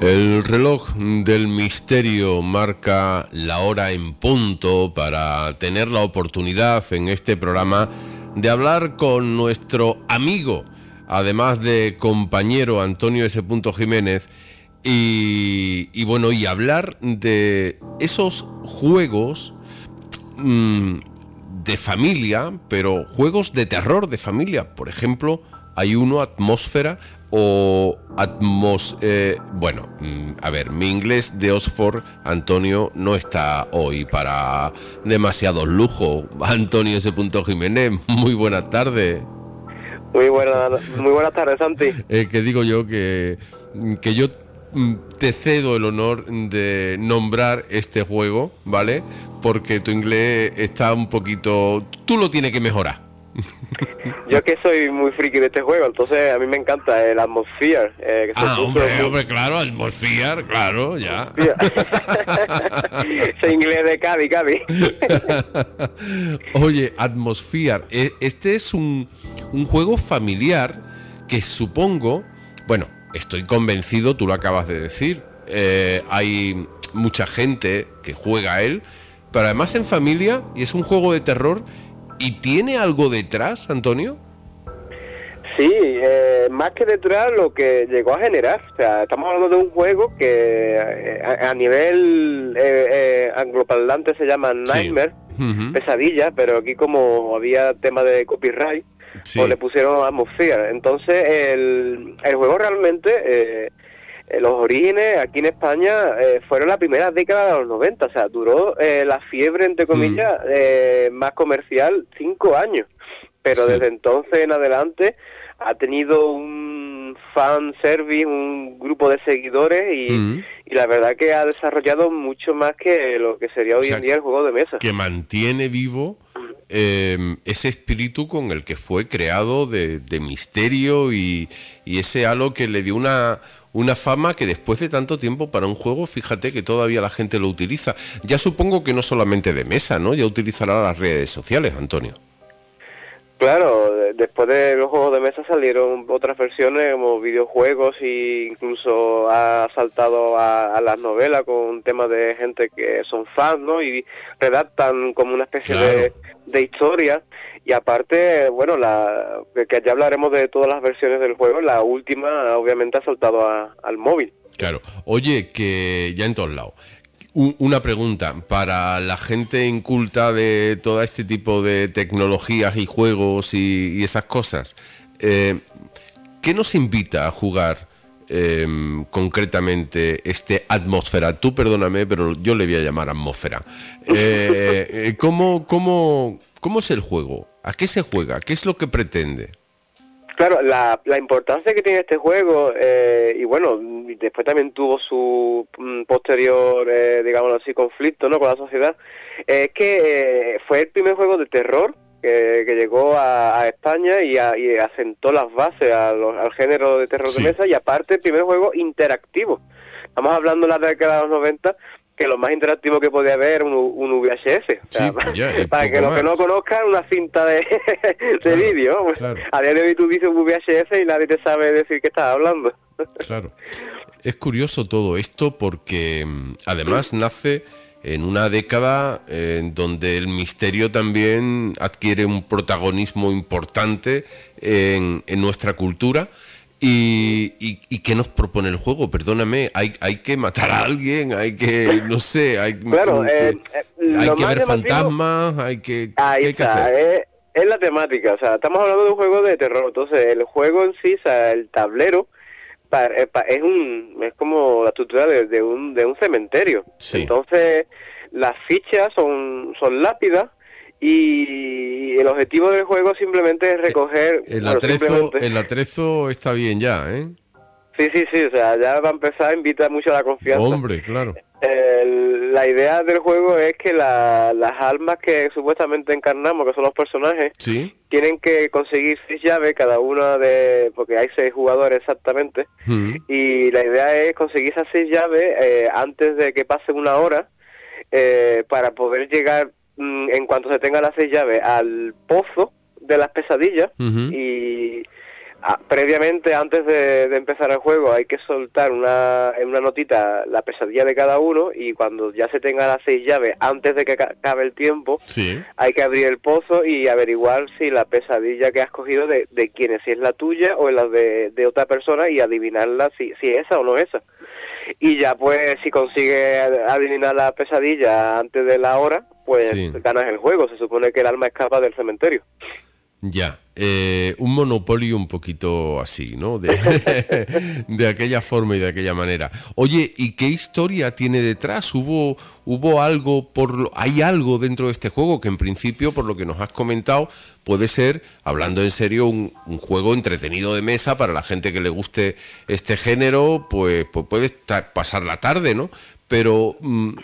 El reloj del misterio marca la hora en punto para tener la oportunidad en este programa de hablar con nuestro amigo, además de compañero Antonio S. Jiménez, y hablar de esos juegos de familia, pero juegos de terror de familia. Por ejemplo, hay uno, Atmósfera, o mi inglés de Oxford, Antonio, no está hoy para demasiados lujos. Antonio S. Jiménez, muy buenas tardes. Muy buenas tardes, Santi. Que digo yo que yo te cedo el honor de nombrar este juego, ¿vale? Porque tu inglés está un poquito... Tú lo tienes que mejorar. Yo que soy muy friki de este juego, entonces a mí me encanta el Atmosphere. Hombre, claro, Atmosphere, claro, ya. Ese inglés de Cádiz. Oye, Atmosphere, este es un juego familiar que supongo, bueno, estoy convencido, tú lo acabas de decir, hay mucha gente que juega a él, pero además en familia, y es un juego de terror. ¿Y tiene algo detrás, Antonio? Sí, más que detrás lo que llegó a generar. O sea, estamos hablando de un juego que a nivel angloparlante se llama Nightmare, sí. Uh-huh. Pesadilla, pero aquí como había tema de copyright, sí, pues le pusieron Atmosphere. Entonces el juego realmente... los orígenes aquí en España fueron la primera década de los 90, o sea, duró la fiebre, entre comillas, más comercial 5 años, pero sí, desde entonces en adelante ha tenido un fan service, un grupo de seguidores y la verdad que ha desarrollado mucho más que lo que sería hoy en día el juego de mesa. Que mantiene vivo ese espíritu con el que fue creado de misterio y ese halo que le dio una fama que después de tanto tiempo para un juego, fíjate que todavía la gente lo utiliza. Ya supongo que no solamente de mesa, ¿no? Ya utilizará las redes sociales, Antonio. Claro, después de los juegos de mesa salieron otras versiones como videojuegos e incluso ha saltado a las novelas con temas de gente que son fans, ¿no? Y redactan como una especie de historia. Y aparte, bueno, que ya hablaremos de todas las versiones del juego, la última obviamente ha saltado al móvil. Claro. Oye, que ya en todos lados. Una pregunta, para la gente inculta de todo este tipo de tecnologías y juegos y esas cosas, ¿qué nos invita a jugar concretamente este Atmósfera? Tú perdóname, pero yo le voy a llamar Atmósfera. ¿Cómo es el juego? ¿A qué se juega? ¿Qué es lo que pretende? Claro, la importancia que tiene este juego, y bueno, después también tuvo su posterior, digámoslo así, conflicto, ¿no?, con la sociedad, es que fue el primer juego de terror que llegó a España y asentó las bases al género de terror de mesa, y aparte el primer juego interactivo. Estamos hablando de la década de los 90, que lo más interactivo que podía haber un VHS. O sea, para que los que no conozcan, una cinta de vídeo. Claro. A día de hoy tú dices un VHS y nadie te sabe decir qué estás hablando. Claro. Es curioso todo esto porque además nace en una década en donde el misterio también adquiere un protagonismo importante en nuestra cultura. ¿Y qué nos propone el juego? Perdóname, hay que matar a alguien, hay que, no sé, hay que ver fantasmas, hay que... Ahí está, es la temática, o sea, estamos hablando de un juego de terror, entonces el juego en sí, o sea, el tablero, es como la estructura de un cementerio. Sí. Entonces las fichas son lápidas, y el objetivo del juego simplemente es recoger... El atrezo está bien ya, ¿eh? Sí, o sea, ya va a empezar, invita mucho a la confianza. Hombre, claro. La idea del juego es que las almas que supuestamente encarnamos, que son los personajes, ¿sí?, tienen que conseguir 6 llaves, cada una porque hay 6 jugadores exactamente, y la idea es conseguir esas 6 llaves antes de que pase una hora, para poder llegar, en cuanto se tenga las 6 llaves, al pozo de las pesadillas, y previamente, antes de empezar el juego, hay que soltar en una notita la pesadilla de cada uno, y cuando ya se tenga las 6 llaves, antes de que acabe el tiempo, hay que abrir el pozo y averiguar si la pesadilla que has cogido de quién es, si es la tuya o la de otra persona, y adivinarla si es esa o no es esa. Y ya pues si consigues adivinar la pesadilla antes de la hora, pues ganas el juego. Se supone que el alma escapa del cementerio. Ya, un Monopoly un poquito así, ¿no? De aquella forma y de aquella manera. Oye, ¿y qué historia tiene detrás? ¿Hubo algo, hay algo dentro de este juego que en principio, por lo que nos has comentado, puede ser, hablando en serio, un juego entretenido de mesa para la gente que le guste este género, pues puede pasar la tarde, ¿no? Pero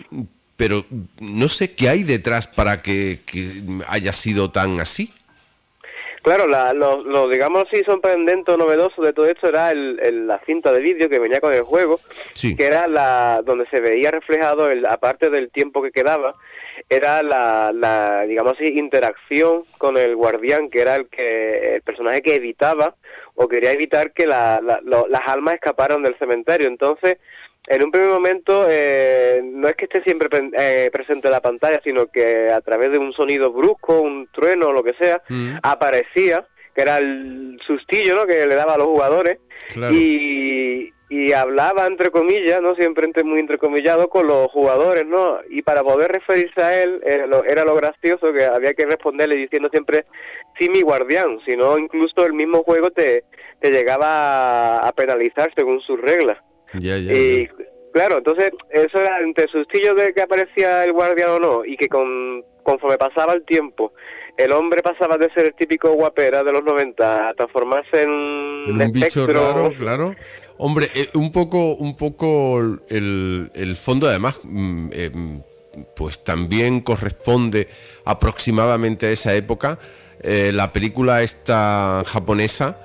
no sé qué hay detrás para que haya sido tan así. Claro, lo digamos así, sorprendente o novedoso de todo esto era la cinta de vídeo que venía con el juego, que era donde se veía reflejado, aparte del tiempo que quedaba, era la digamos así, interacción con el guardián, que era el personaje que evitaba o quería evitar que las almas escaparan del cementerio. Entonces, en un primer momento, no es que esté siempre presente en la pantalla, sino que a través de un sonido brusco, un trueno o lo que sea, aparecía, que era el sustillo, ¿no?, que le daba a los jugadores, claro. Y hablaba, entre comillas, ¿no?, siempre muy entrecomillado, con los jugadores, ¿no?, y para poder referirse a él, era lo gracioso, que había que responderle diciendo siempre, sí, mi guardián, si no, incluso el mismo juego te llegaba a penalizar según sus reglas. Y claro, entonces eso era entre sustillos de que aparecía el guardián o no, y que conforme pasaba el tiempo, el hombre pasaba de ser el típico guapera de los 90 a transformarse en un bicho raro, claro. Hombre, un poco el fondo, además, pues también corresponde aproximadamente a esa época. La película esta japonesa,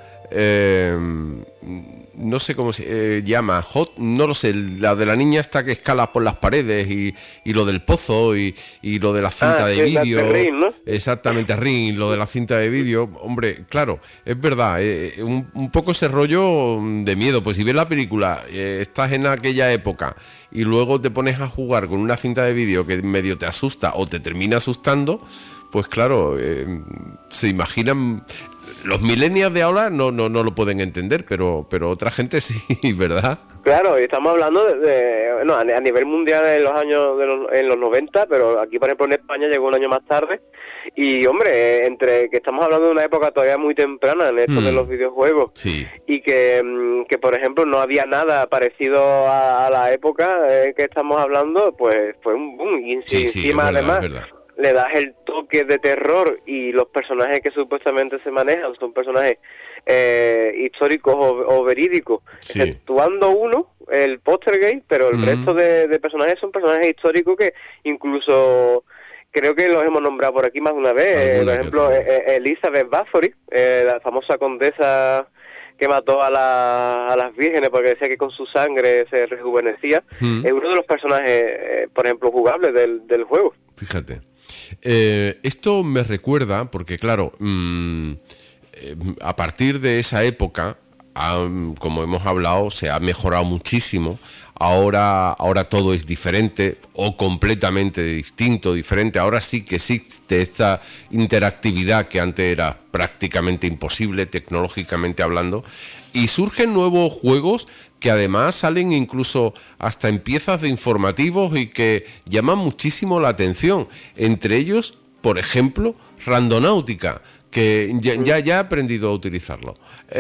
no sé cómo se llama, no lo sé, la de la niña esta que escala por las paredes y lo del pozo y lo de la cinta de vídeo, Ring, ¿no? Exactamente, Ring, lo de la cinta de vídeo. Hombre, claro, es verdad, un poco ese rollo de miedo. Pues si ves la película, estás en aquella época y luego te pones a jugar con una cinta de vídeo que medio te asusta o te termina asustando, pues claro, se imaginan. Los millennials de ahora no lo pueden entender, pero otra gente sí, ¿verdad? Claro, y estamos hablando bueno, a nivel mundial en los años en los 90, pero aquí, por ejemplo, en España llegó un año más tarde. Y, hombre, entre que estamos hablando de una época todavía muy temprana en esto de los videojuegos, y que, por ejemplo, no había nada parecido a la época que estamos hablando, pues fue un boom. Y encima, además, le das el toque de terror, y los personajes que supuestamente se manejan son personajes históricos o verídicos, exceptuando uno, el Poltergeist, pero el resto de personajes son personajes históricos que incluso creo que los hemos nombrado por aquí más de una vez. Por ejemplo, Elizabeth Bathory, la famosa condesa que mató a las vírgenes porque decía que con su sangre se rejuvenecía, es uno de los personajes, por ejemplo, jugables del juego. Fíjate. Esto me recuerda, porque claro, a partir de esa época, como hemos hablado, se ha mejorado muchísimo. Ahora todo es diferente o completamente distinto, diferente. Ahora sí que existe esta interactividad que antes era prácticamente imposible, tecnológicamente hablando. Y surgen nuevos juegos que además salen incluso hasta en piezas de informativos y que llaman muchísimo la atención. Entre ellos, por ejemplo, Randonáutica, que ya he aprendido a utilizarlo.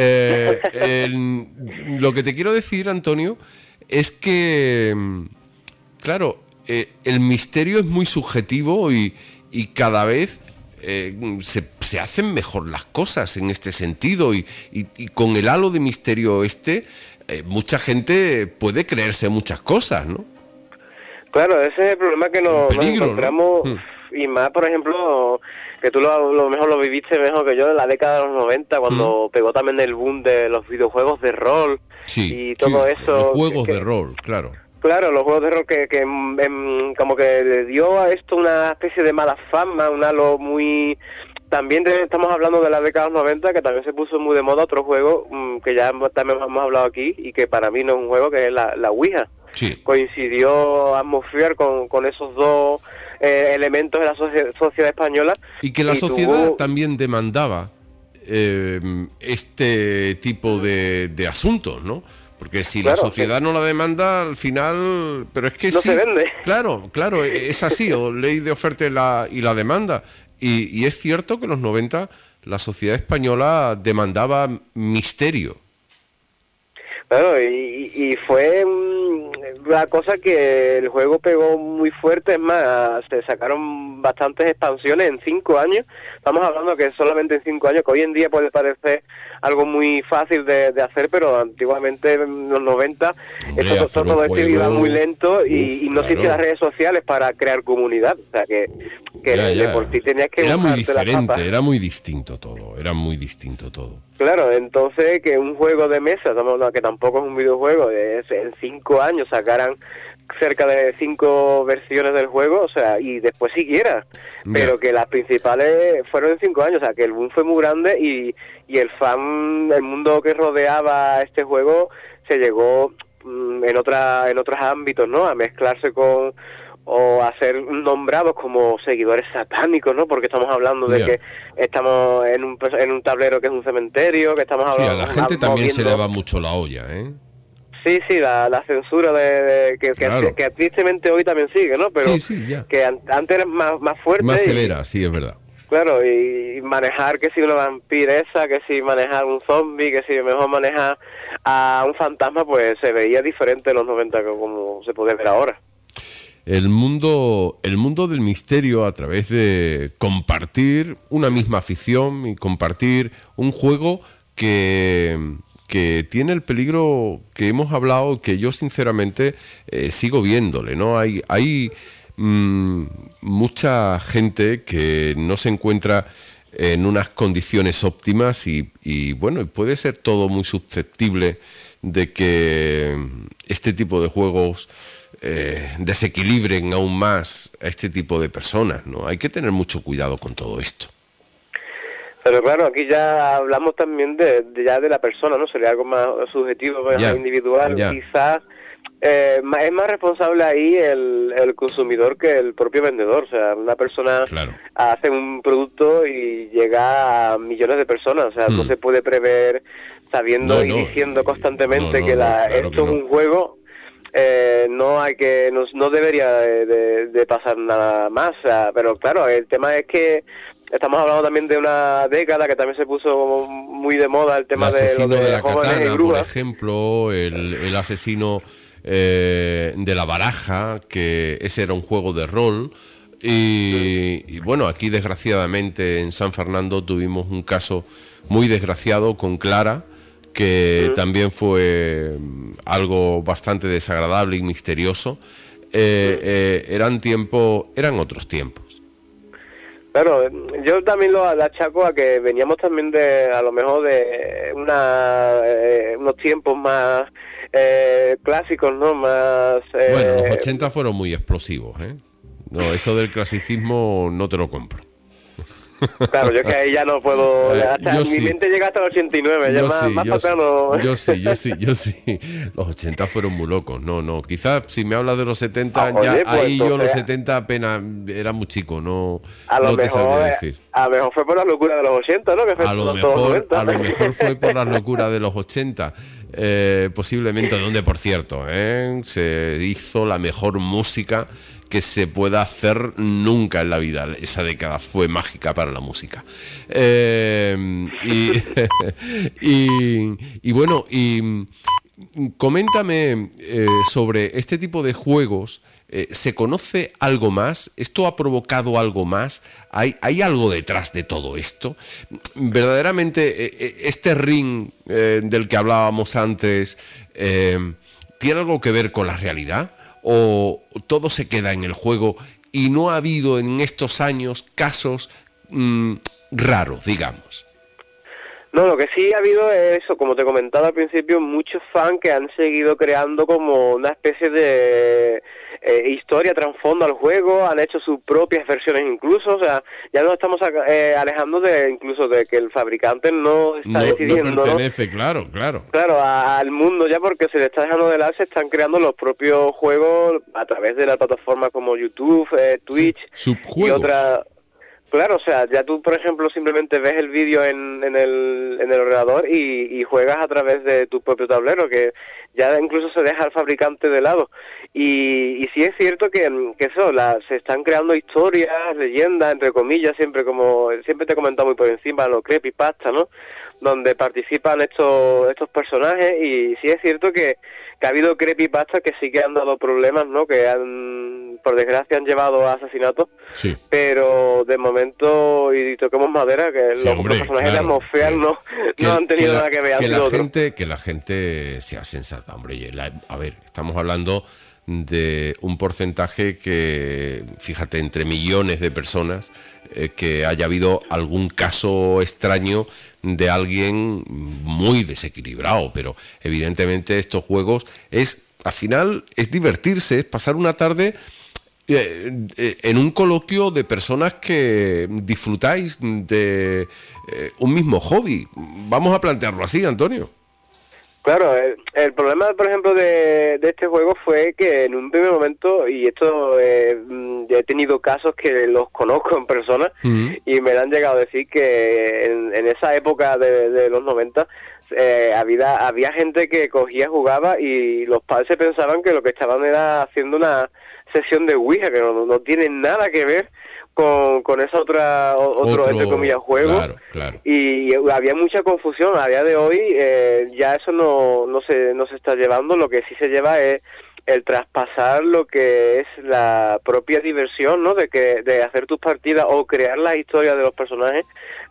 Lo que te quiero decir, Antonio, es que, claro, el misterio es muy subjetivo y cada vez se hacen mejor las cosas en este sentido, y con el halo de misterio mucha gente puede creerse muchas cosas, ¿no? Claro, ese es el problema que nos encontramos, ¿no? Y más, por ejemplo, que tú lo mejor lo viviste mejor que yo en la década de los 90, cuando pegó también el boom de los videojuegos de rol y todo eso. Los juegos de rol, claro. Claro, los juegos de rol que como que le dio a esto una especie de mala fama, un halo muy también estamos hablando de la década de los 90, que también se puso muy de moda otro juego que ya también hemos hablado aquí y que para mí no es un juego, que es la Ouija. Sí. Coincidió Atmosphere con esos dos elementos de la sociedad española. Y que la sociedad también demandaba este tipo de asuntos, ¿no? Porque si la sociedad no la demanda, al final... Pero es que no sí, se vende. Claro, es así, o ley de oferta y la demanda. Y es cierto que en los 90 la sociedad española demandaba misterio. Claro, y fue una cosa que el juego pegó muy fuerte. Es más, se sacaron bastantes expansiones en 5 años. Estamos hablando que solamente en 5 años, que hoy en día puede parecer algo muy fácil de hacer, pero antiguamente en los 90 todo esto iba muy lento y no se hicieron las redes sociales para crear comunidad. O sea, que de por sí tenías que... Era muy diferente, era muy distinto todo. Claro, entonces que un juego de mesa, estamos hablando que tampoco es un videojuego, en 5 años sacaran cerca de 5 versiones del juego, o sea, y después siquiera, pero que las principales fueron en 5 años, o sea, que el boom fue muy grande y el mundo que rodeaba este juego se llegó en otros ámbitos, ¿no? A mezclarse o a ser nombrados como seguidores satánicos, ¿no? Porque estamos hablando de que estamos en un tablero que es un cementerio, que estamos hablando... Sí, a la gente también se le va mucho la olla, ¿eh? Sí, la censura que tristemente hoy también sigue, ¿no? Pero que antes era más fuerte. Más severa, sí, es verdad. Claro, y manejar que si una vampiresa, que si manejar un zombie, que si mejor manejar a un fantasma, pues se veía diferente en los 90 como se puede ver ahora. El mundo del misterio a través de compartir una misma afición y compartir un juego que tiene el peligro que hemos hablado, que yo sinceramente sigo viéndole, ¿no? Hay mucha gente que no se encuentra en unas condiciones óptimas y bueno, puede ser todo muy susceptible de que este tipo de juegos desequilibren aún más a este tipo de personas, ¿no? Hay que tener mucho cuidado con todo esto. Pero claro, aquí ya hablamos también de la persona, ¿no? Sería algo más subjetivo, más individual. Quizás es más responsable ahí el consumidor que el propio vendedor. O sea, una persona hace un producto y llega a millones de personas. O sea, no se puede prever sabiendo y diciendo constantemente que esto es un juego. No debería de pasar nada más. O sea, pero claro, el tema es que estamos hablando también de una década que también se puso muy de moda el tema de la katana, por ejemplo, el asesino de la baraja, que ese era un juego de rol. Y bueno, aquí desgraciadamente en San Fernando tuvimos un caso muy desgraciado con Clara, que también fue algo bastante desagradable y misterioso. Eran otros tiempos. Claro, yo también lo achaco a que veníamos también a lo mejor de unos tiempos más clásicos, ¿no? Más... Bueno, los 80 fueron muy explosivos, ¿eh? No, eso del clasicismo no te lo compro. Claro, yo que ahí ya no puedo... mi mente llega hasta el 89, ya más paterno... Yo sí. Los 80 fueron muy locos. No. Quizás si me hablas de los 70, ahí yo los 70 apenas era muy chico, no te sabría decir. A lo mejor fue por la locura de los 80, ¿no? Que fue a lo mejor fue por la locura de los 80. Posiblemente, donde por cierto se hizo la mejor música que se pueda hacer nunca en la vida. Esa década fue mágica para la música. Y bueno, coméntame sobre este tipo de juegos. ¿Se conoce algo más? ¿Esto ha provocado algo más? ¿Hay algo detrás de todo esto? Verdaderamente, este ring del que hablábamos antes, ¿tiene algo que ver con la realidad? ¿O todo se queda en el juego y no ha habido en estos años casos raros, digamos? No, lo que sí ha habido es eso, como te comentaba al principio, muchos fans que han seguido creando como una especie de historia, trasfondo al juego, han hecho sus propias versiones incluso, o sea, ya nos estamos alejando de incluso de que el fabricante no está decidiendo, no pertenece, claro, claro. Claro, al mundo ya, porque se le está dejando de lado, se están creando los propios juegos a través de las plataformas como YouTube, Twitch, sí, subjuegos. Y otras. Claro, o sea, ya tú, por ejemplo, simplemente ves el vídeo en el ordenador y juegas a través de tu propio tablero, que ya incluso se deja al fabricante de lado. Y sí es cierto que eso, se están creando historias, leyendas, entre comillas, siempre te he comentado muy por encima, los creepypasta, ¿no? Donde participan estos personajes, y sí es cierto que ha habido creepypasta que sí que han dado problemas, ¿no? Que por desgracia han llevado a asesinatos, sí. Pero de momento, y toquemos madera, que sí, los personajes de Atmosfear no han tenido nada que ver. Que la gente sea sensata, hombre. A ver, estamos hablando de un porcentaje que, fíjate, entre millones de personas, que haya habido algún caso extraño de alguien muy desequilibrado, pero evidentemente estos juegos al final es divertirse, es pasar una tarde en un coloquio de personas que disfrutáis de un mismo hobby. Vamos a plantearlo así, Antonio. Claro, el problema, por ejemplo, de este juego fue que en un primer momento, y esto he tenido casos que los conozco en persona, y me han llegado a decir que en esa época de los 90 había gente que cogía, jugaba, y los padres se pensaban que lo que estaban era haciendo una sesión de Ouija, que no tiene nada que ver con esa otro entre comillas juego. Claro. Y había mucha confusión. A día de hoy ya eso no se está llevando. Lo que sí se lleva es el traspasar lo que es la propia diversión, ¿no? De hacer tus partidas o crear la historia de los personajes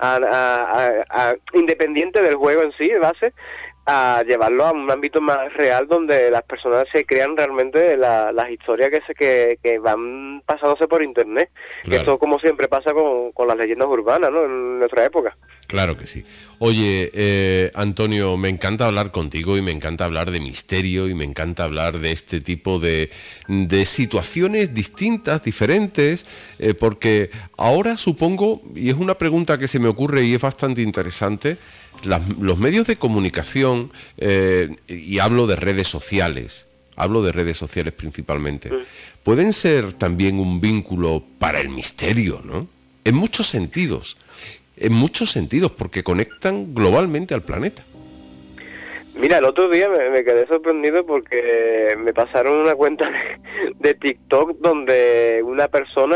independiente del juego en sí, de base, a llevarlo a un ámbito más real, donde las personas se crean realmente las historias que van pasándose por internet. Claro. Esto, como siempre pasa con las leyendas urbanas, ¿no? En nuestra época. Claro que sí. Oye, Antonio, me encanta hablar contigo, y me encanta hablar de misterio, y me encanta hablar de este tipo de situaciones distintas, diferentes, porque ahora supongo, y es una pregunta que se me ocurre y es bastante interesante, los medios de comunicación, y hablo de redes sociales principalmente, pueden ser también un vínculo para el misterio, ¿no? En muchos sentidos, porque conectan globalmente al planeta. Mira, el otro día me quedé sorprendido porque me pasaron una cuenta de TikTok donde una persona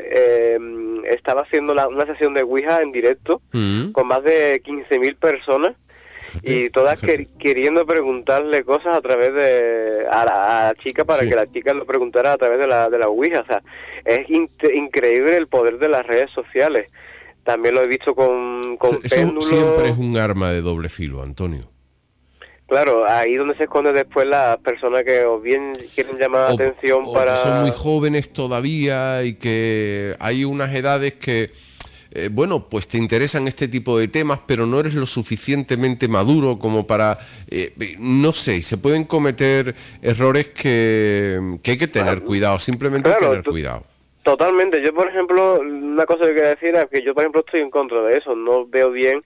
estaba haciendo una sesión de Ouija en directo con más de 15.000 personas, y todas queriendo preguntarle cosas a través a la chica, para que la chica lo preguntara a través de la Ouija. O sea, es increíble el poder de las redes sociales. También lo he visto con péndulos. Siempre es un arma de doble filo, Antonio. Claro, ahí donde se esconde después las personas que o bien quieren llamar la atención para... que son muy jóvenes todavía, y que hay unas edades que, pues te interesan este tipo de temas, pero no eres lo suficientemente maduro como para... no sé, se pueden cometer errores que hay que tener cuidado, simplemente tener cuidado. Totalmente. Yo, por ejemplo, una cosa que quiero decir es que yo, por ejemplo, estoy en contra de eso. No veo bien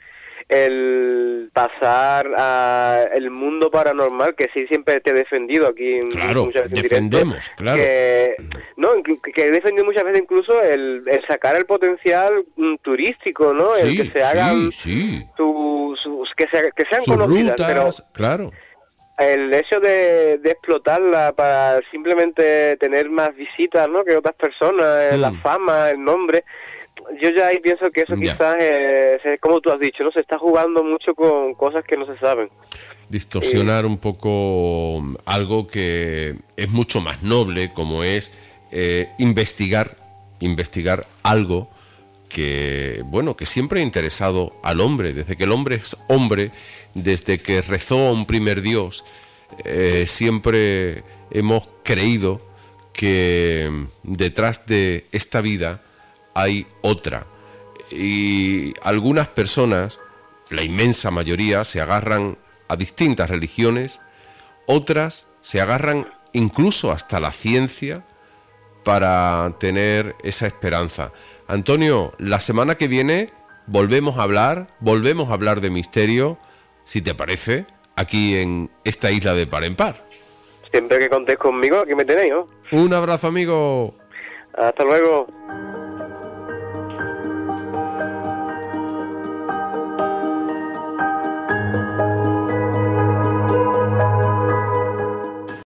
el pasar a el mundo paranormal, que sí siempre te he defendido aquí muchas veces defendemos, en directo, que he defendido muchas veces incluso el sacar el potencial turístico, ¿no? Sí, el que se hagan que sean sus conocidas, rutas, pero claro. El hecho de explotarla para simplemente tener más visitas, ¿no? Que otras personas, la fama, el nombre, yo ya ahí pienso que eso quizás es como tú has dicho, ¿no? Se está jugando mucho con cosas que no se saben. Distorsionar un poco algo que es mucho más noble, como es investigar algo que siempre ha interesado al hombre, desde que el hombre es hombre, desde que rezó a un primer Dios, siempre hemos creído que detrás de esta vida hay otra. Y algunas personas la inmensa mayoría, se agarran a distintas religiones, otras se agarran incluso hasta la ciencia para tener esa esperanza. Antonio, la semana que viene volvemos a hablar de misterio, si te parece, aquí en esta isla de Par en Par. Siempre que contéis conmigo, aquí me tenéis, ¿no? Un abrazo, amigo. Hasta luego.